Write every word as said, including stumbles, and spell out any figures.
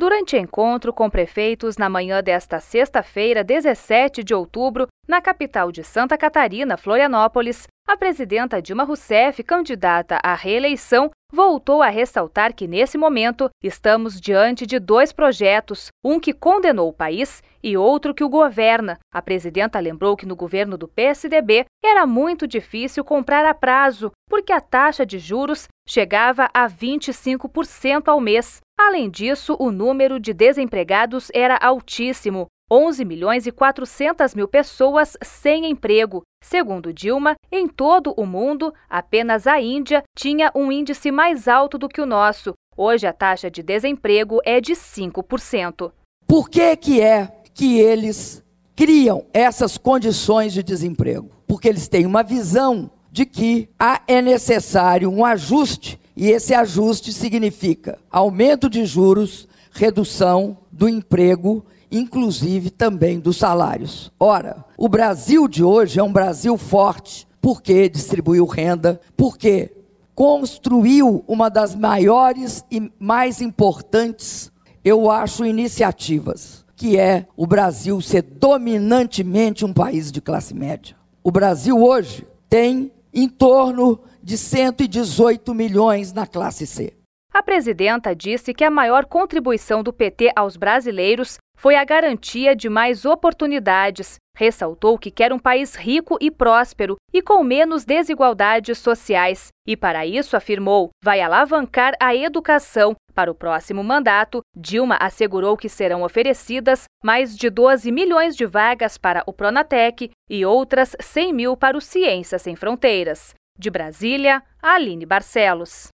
Durante encontro com prefeitos na manhã desta sexta-feira, dezessete de outubro, na capital de Santa Catarina, Florianópolis, a presidenta Dilma Rousseff, candidata à reeleição, voltou a ressaltar que, nesse momento, estamos diante de dois projetos, um que condenou o país e outro que o governa. A presidenta lembrou que no governo do P S D B era muito difícil comprar a prazo, porque a taxa de juros chegava a vinte e cinco por cento ao mês. Além disso, o número de desempregados era altíssimo, onze milhões e quatrocentas mil pessoas sem emprego. Segundo Dilma, em todo o mundo, apenas a Índia tinha um índice mais alto do que o nosso. Hoje a taxa de desemprego é de cinco por cento. Por que que é que eles criam essas condições de desemprego? Porque eles têm uma visão de que é necessário um ajuste, e esse ajuste significa aumento de juros, redução do emprego, inclusive também dos salários. Ora, o Brasil de hoje é um Brasil forte, porque distribuiu renda, porque construiu uma das maiores e mais importantes, eu acho, iniciativas, que é o Brasil ser dominantemente um país de classe média. O Brasil hoje tem em torno de cento e dezoito milhões na classe C. A presidenta disse que a maior contribuição do P T aos brasileiros foi a garantia de mais oportunidades. Ressaltou que quer um país rico e próspero e com menos desigualdades sociais. E para isso, afirmou, vai alavancar a educação. Para o próximo mandato, Dilma assegurou que serão oferecidas mais de doze milhões de vagas para o Pronatec e outras cem mil para o Ciências Sem Fronteiras. De Brasília, Aline Barcelos.